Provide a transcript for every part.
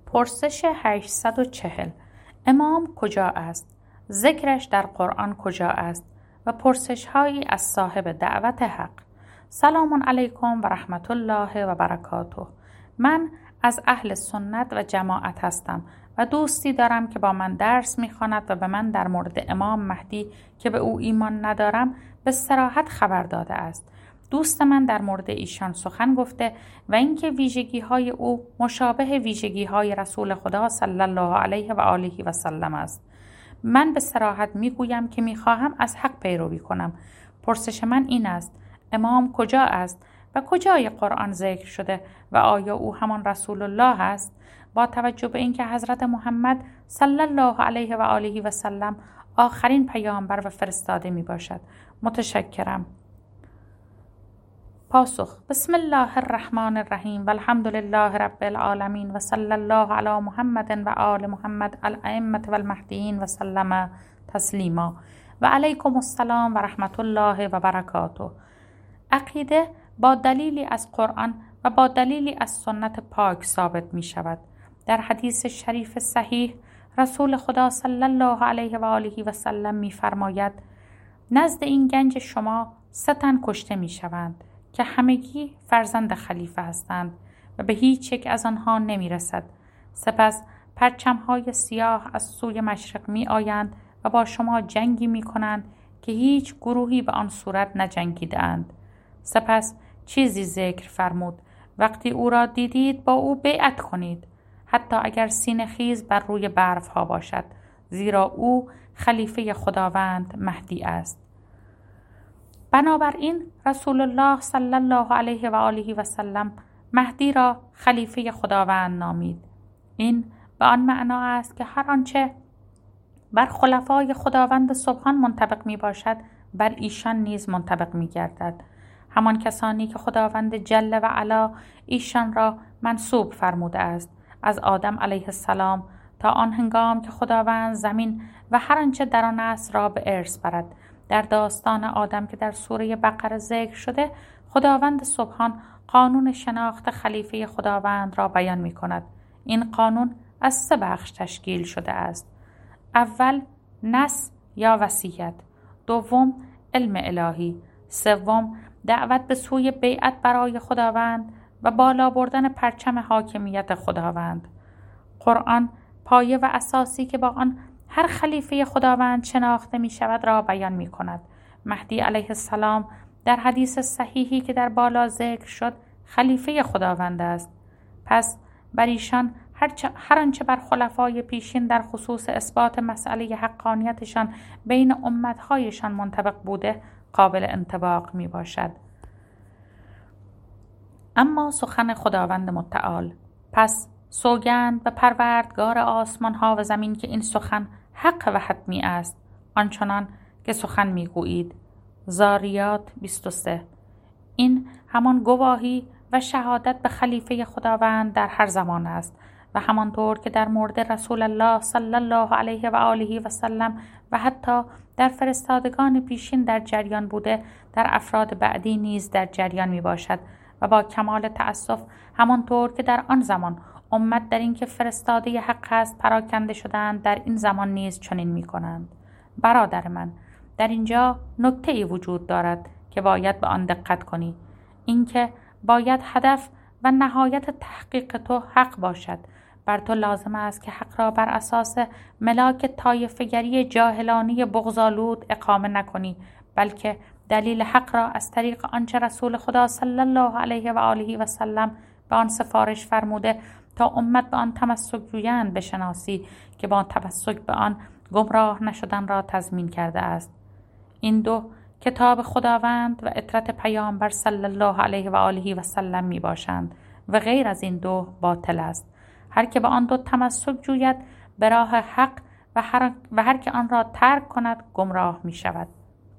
پرسش 840 امام کجا است؟ ذکرش در قرآن کجا است؟ و پرسش هایی از صاحب دعوت حق. سلام علیکم و رحمت الله و برکاته. من از اهل سنت و جماعت هستم و دوستی دارم که با من درس می‌خواند و به من در مورد امام مهدی که به او ایمان ندارم به صراحت خبر داده است. دوست من در مورد ایشان سخن گفته و اینکه ویژگی‌های او مشابه ویژگی‌های رسول خدا صلی الله علیه و آله و سلم است. من به صراحت میگویم که میخواهم از حق پیروی کنم. پرسش من این است: امام کجا است و کجای قرآن ذکر شده و آیا او همان رسول الله است؟ با توجه به اینکه حضرت محمد صلی الله علیه و آله و سلم آخرین پیامبر و فرستاده می باشد. متشکرم. پاسخ: بسم الله الرحمن الرحیم و الحمد لله رب العالمین و صلی الله علی محمد و آل محمد الائمة و المهدیین و سلم تسلیما و علیکم السلام و رحمت الله و برکاته. عقیده با دلیلی از قرآن و با دلیلی از سنت پاک ثابت می شود. در حدیث شریف صحیح رسول خدا صلی الله علیه و آله و سلم می فرماید: نزد این گنج شما 3 تن کشته می شوند که همگی فرزند خلیفه هستند و به هیچ یک از آنها نمی رسد. سپس پرچم‌های سیاه از سوی مشرق می آیند و با شما جنگی می کنند که هیچ گروهی به آن صورت نجنگیدند. سپس چیزی ذکر فرمود: وقتی او را دیدید با او بیعت کنید، حتی اگر سینه خیز بر روی برف ها باشد، زیرا او خلیفه خداوند مهدی است. بنابراین رسول الله صلی الله علیه و آله و سلم مهدی را خلیفه خداوند نامید. این به آن معنا است که هر آنچه بر خلفای خداوند سبحان منطبق می باشد بر ایشان نیز منطبق می گردد. همان کسانی که خداوند جل و علا ایشان را منصوب فرموده است، از آدم علیه السلام تا آن هنگام که خداوند زمین و هر آنچه در آن است را به ارث برد. در داستان آدم که در سوره بقره ذکر شده، خداوند سبحان قانون شناخت خلیفه خداوند را بیان می کند. این قانون از 3 بخش تشکیل شده است. اول نص یا وصیت، دوم علم الهی، سوم دعوت به سوی بیعت برای خداوند و بالا بردن پرچم حاکمیت خداوند. قرآن پایه و اساسی که با آن هر خلیفه خداوند شناخته می شود را بیان می کند. مهدی علیه السلام در حدیث صحیحی که در بالا ذکر شد خلیفه خداوند است. پس بر ایشان هر آنچه بر خلفای پیشین در خصوص اثبات مسئله حقانیتشان بین امتهایشان منطبق بوده قابل انطباق می باشد. اما سخن خداوند متعال: پس سوگند به پروردگار آسمان ها و زمین که این سخن حق و حتمی است، آنچنان که سخن میگویید. زاریات 23. این همان گواهی و شهادت به خلیفه خداوند در هر زمان است و همانطور که در مورد رسول الله صلی الله علیه و آله و سلم و حتی در فرستادگان پیشین در جریان بوده، در افراد بعدی نیز در جریان می باشد و با کمال تأسف همانطور که در آن زمان امت در این که فرستاده حق است پراکنده شدند، در این زمان نیز چنین می کنند. برادر من، در اینجا نکته‌ای وجود دارد که باید به آن دقت کنی. اینکه باید هدف و نهایت تحقیق تو حق باشد. بر تو لازم است که حق را بر اساس ملاک طایفه‌گری جاهلانه بغض‌آلود اقامه نکنی، بلکه دلیل حق را از طریق آنچه رسول خدا صلی الله علیه و آله و سلم به آن سفارش فرموده تا امت به آن تمسک جویند بشناسی که با تمسک به آن گمراه نشدن را تضمین کرده است. این 2 کتاب خداوند و اطرت پیامبر صلی الله علیه و آله و سلم می باشند و غیر از این 2 باطل است. هر که به آن 2 تمسک جوید به راه حق و هر که آن را ترک کند گمراه می شود.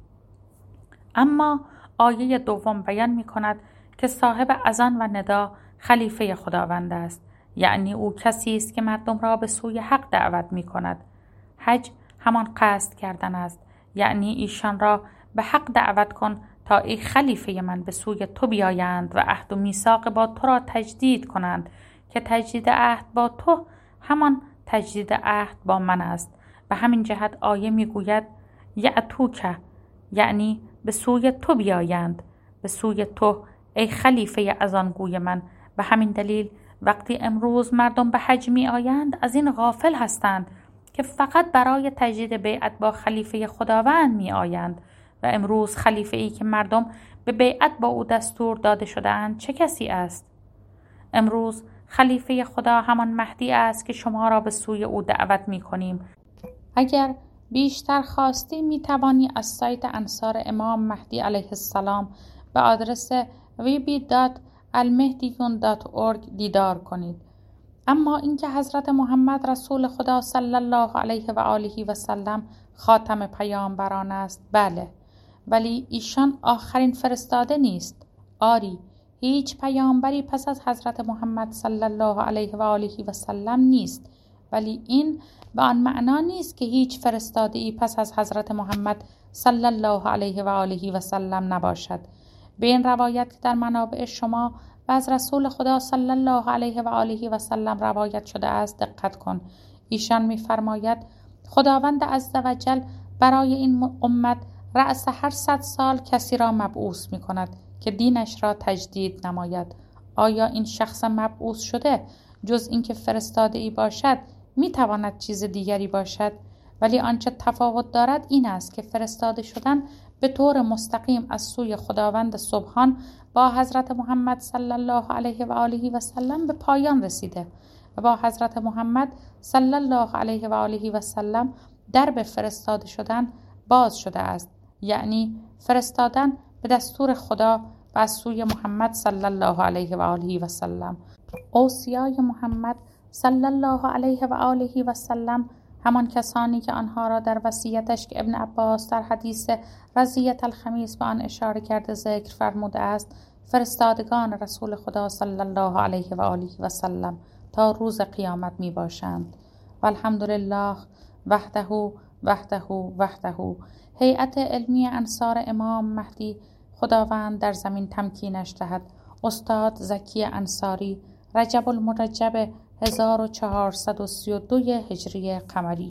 اما آیه 2 بیان می کند که صاحب اذان و ندا خلیفه خداوند است، یعنی او کسی است که مردم را به سوی حق دعوت می کند. حج همان قصد کردن است، یعنی ایشان را به حق دعوت کن تا ای خلیفه من به سوی تو بیایند و عهد و میثاق با تو را تجدید کنند که تجدید عهد با تو همان تجدید عهد با من است. به همین جهت آیه میگوید یأتوک، یعنی به سوی تو بیایند، به سوی تو ای خلیفه از آن گوی من. به همین دلیل وقتی امروز مردم به حج می آیند از این غافل هستند که فقط برای تجدید بیعت با خلیفه خداوند می آیند و امروز خلیفه ای که مردم به بیعت با او دستور داده شده‌اند چه کسی است؟ امروز خلیفه خدا همان مهدی است که شما را به سوی او دعوت می کنیم. اگر بیشتر خواستی می توانی از سایت انصار امام مهدی علیه السلام به آدرس www.almehdiyyun.org دیدار کنید. اما اینکه حضرت محمد رسول خدا صلی الله علیه و آله و سلم خاتم پیامبران است، بله، ولی ایشان آخرین فرستاده نیست. آری، هیچ پیامبری پس از حضرت محمد صلی الله علیه و آله و سلم نیست، ولی این به آن معنا نیست که هیچ فرستاده‌ای پس از حضرت محمد صلی الله علیه و آله و سلم نباشد. به این روایت که در منابع شما و از رسول خدا صلی الله علیه و آله و سلم روایت شده است دقت کن. ایشان می‌فرماید خداوند عزوجل برای این امت رأس هر 100 سال کسی را مبعوث می‌کند که دینش را تجدید نماید. آیا این شخص مبعوث شده جز اینکه فرستاده‌ای باشد می‌تواند چیز دیگری باشد؟ ولی آنچه تفاوت دارد این است که فرستاده شدن به طور مستقیم از سوی خداوند سبحان با حضرت محمد صلی الله علیه و آله و سلم به پایان رسیده و با حضرت محمد صلی الله علیه و آله و سلم درب فرستاده شدن باز شده است، یعنی فرستادن به دستور خدا و از سوی محمد صلی الله علیه و آله و سلم. اوصیای محمد صلی الله علیه و آله و سلم همان کسانی که آنها را در وصیتش که ابن عباس در حدیث رضیة الخمیس به آن اشاره کرده ذکر فرموده است، فرستادگان رسول خدا صلی الله علیه و آله و سلم تا روز قیامت می باشند. والحمدلله وحده وحده وحده. هیئت علمی انصار امام مهدی، خداوند در زمین تمکینش دهد. استاد زکی انصاری، رجب المرجب 1432 هجری قمری.